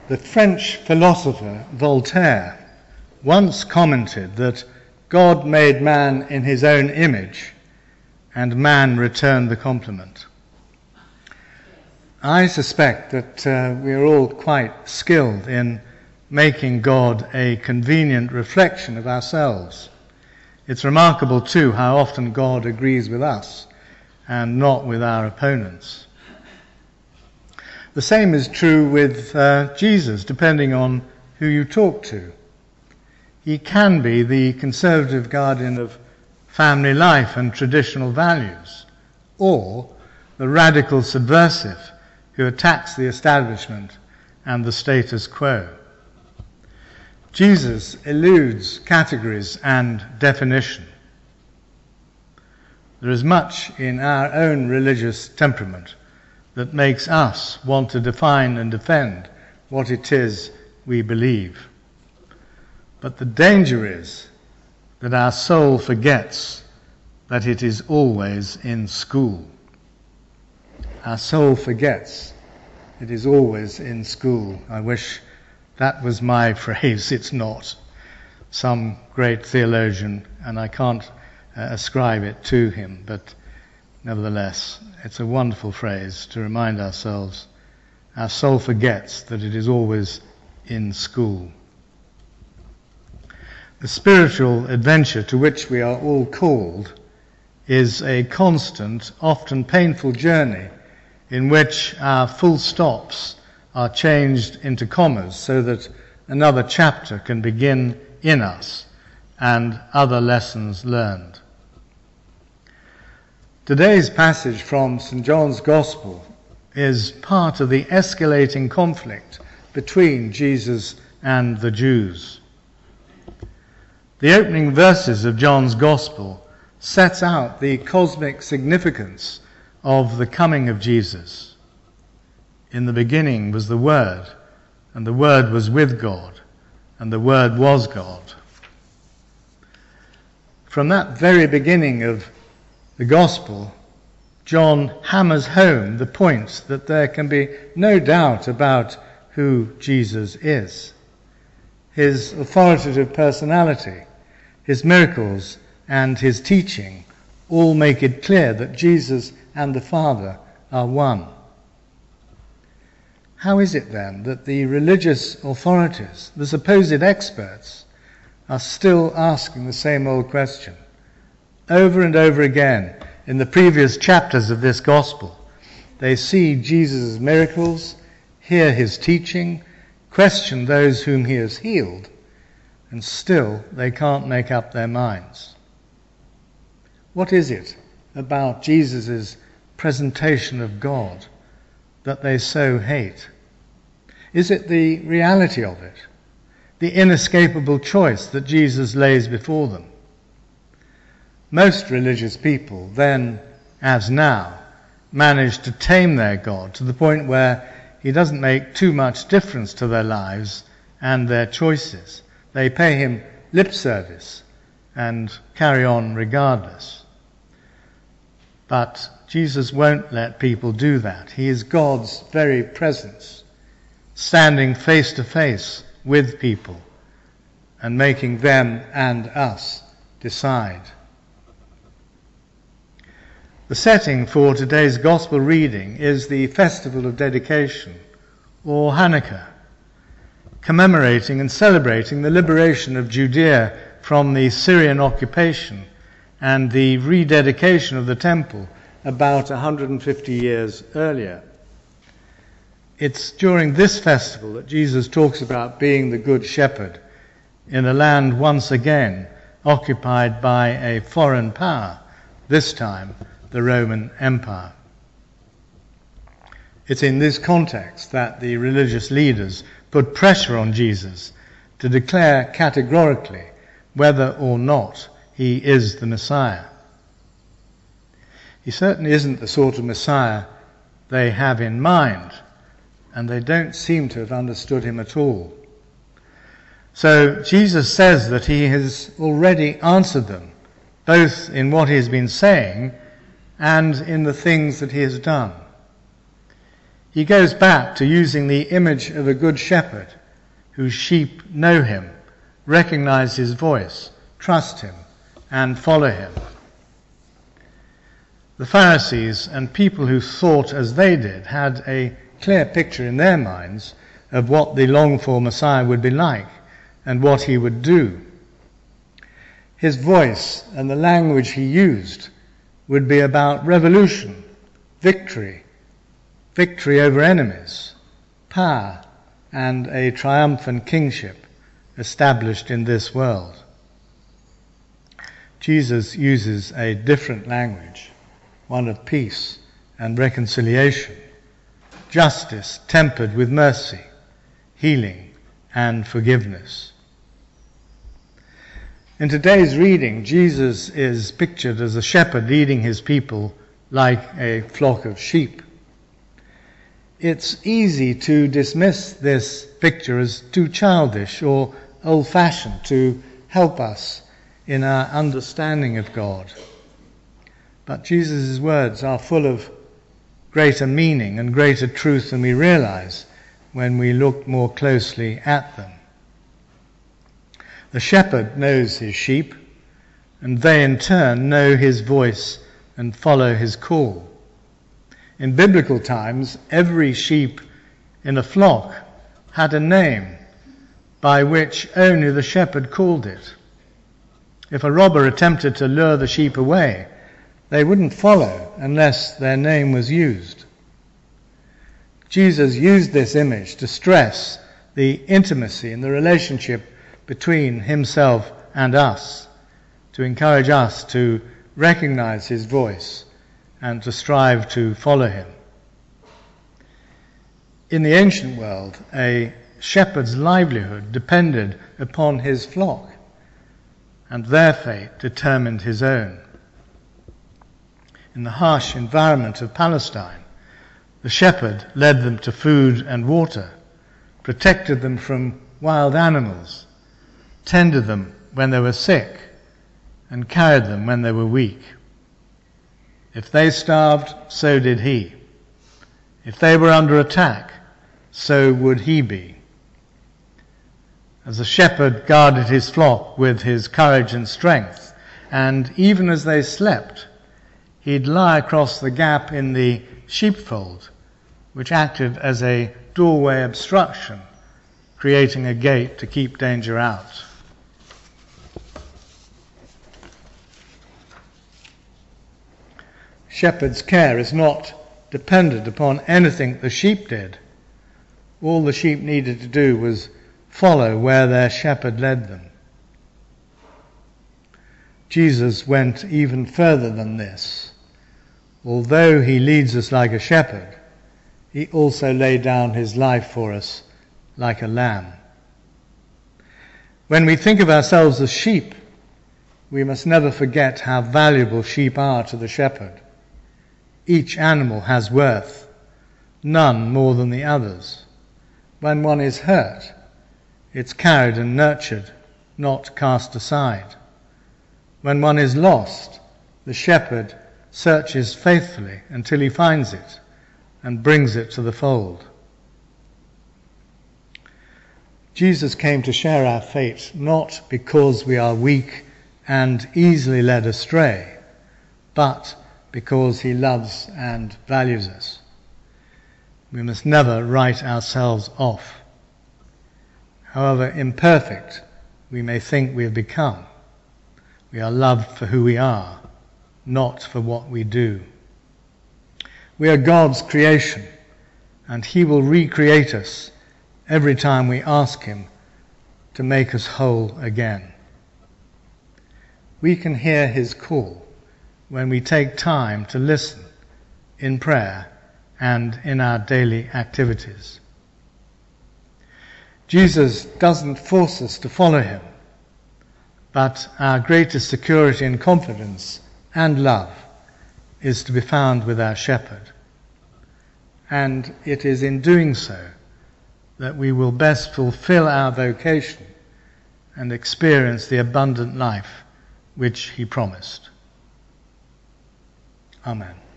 The French philosopher Voltaire once commented that God made man in his own image, and man returned the compliment. I suspect that we are all quite skilled in making God a convenient reflection of ourselves. It's remarkable, too, how often God agrees with us and not with our opponents. The same is true with Jesus, depending on who you talk to. He can be the conservative guardian of family life and traditional values, or the radical subversive who attacks the establishment and the status quo. Jesus eludes categories and definition. There is much in our own religious temperament that makes us want to define and defend what it is we believe. But the danger is that our soul forgets that it is always in school. Our soul forgets it is always in school. I wish that was my phrase. It's not. Some great theologian, and I can't ascribe it to him, but nevertheless, it's a wonderful phrase to remind ourselves. Our soul forgets that it is always in school. The spiritual adventure to which we are all called is a constant, often painful journey in which our full stops are changed into commas so that another chapter can begin in us and other lessons learned. Today's passage from St. John's Gospel is part of the escalating conflict between Jesus and the Jews. The opening verses of John's Gospel sets out the cosmic significance of the coming of Jesus. In the beginning was the Word, and the Word was with God, and the Word was God. From that very beginning of the Gospel, John hammers home the point that there can be no doubt about who Jesus is. His authoritative personality, his miracles, and his teaching all make it clear that Jesus and the Father are one. How is it then that the religious authorities, the supposed experts, are still asking the same old question? Over and over again, in the previous chapters of this gospel, they see Jesus' miracles, hear his teaching, question those whom he has healed, and still they can't make up their minds. What is it about Jesus' presentation of God that they so hate? Is it the reality of it, the inescapable choice that Jesus lays before them? Most religious people, then as now, manage to tame their God to the point where he doesn't make too much difference to their lives and their choices. They pay him lip service and carry on regardless. But Jesus won't let people do that. He is God's very presence, standing face to face with people and making them and us decide. The setting for today's gospel reading is the festival of dedication, or Hanukkah, commemorating and celebrating the liberation of Judea from the Syrian occupation and the rededication of the temple about 150 years earlier. It's during this festival that Jesus talks about being the good shepherd in a land once again occupied by a foreign power, this time the Roman Empire. It's in this context that the religious leaders put pressure on Jesus to declare categorically whether or not he is the Messiah. He certainly isn't the sort of Messiah they have in mind, and they don't seem to have understood him at all. So Jesus says that he has already answered them, both in what he has been saying and in the things that he has done. He goes back to using the image of a good shepherd whose sheep know him, recognize his voice, trust him, and follow him. The Pharisees and people who thought as they did had a clear picture in their minds of what the longed-for Messiah would be like and what he would do. His voice and the language he used would be about revolution, victory over enemies, power, and a triumphant kingship established in this world. Jesus uses a different language, one of peace and reconciliation, justice tempered with mercy, healing and forgiveness. In today's reading, Jesus is pictured as a shepherd leading his people like a flock of sheep. It's easy to dismiss this picture as too childish or old-fashioned to help us in our understanding of God. But Jesus' words are full of greater meaning and greater truth than we realize when we look more closely at them. The shepherd knows his sheep, and they in turn know his voice and follow his call. In biblical times, every sheep in a flock had a name by which only the shepherd called it. If a robber attempted to lure the sheep away, they wouldn't follow unless their name was used. Jesus used this image to stress the intimacy and the relationship between himself and us, to encourage us to recognize his voice and to strive to follow him. In the ancient world, a shepherd's livelihood depended upon his flock, and their fate determined his own. In the harsh environment of Palestine, the shepherd led them to food and water, protected them from wild animals, tended them when they were sick, and carried them when they were weak. If they starved, so did he. If they were under attack, so would he be. As a shepherd guarded his flock with his courage and strength, and even as they slept, he'd lie across the gap in the sheepfold, which acted as a doorway obstruction, creating a gate to keep danger out. Shepherd's care is not dependent upon anything the sheep did. All the sheep needed to do was follow where their shepherd led them. Jesus went even further than this. Although he leads us like a shepherd, he also laid down his life for us like a lamb. When we think of ourselves as sheep, we must never forget how valuable sheep are to the shepherd. Each animal has worth, none more than the others. When one is hurt, it's carried and nurtured, not cast aside. When one is lost, the shepherd searches faithfully until he finds it and brings it to the fold. Jesus came to share our fate not because we are weak and easily led astray, but because he loves and values us. We must never write ourselves off. However imperfect we may think we have become, we are loved for who we are, not for what we do. We are God's creation, and he will recreate us every time we ask him to make us whole again. We can hear his call when we take time to listen in prayer and in our daily activities. Jesus doesn't force us to follow him, but our greatest security and confidence and love is to be found with our shepherd. And it is in doing so that we will best fulfill our vocation and experience the abundant life which he promised. Amen.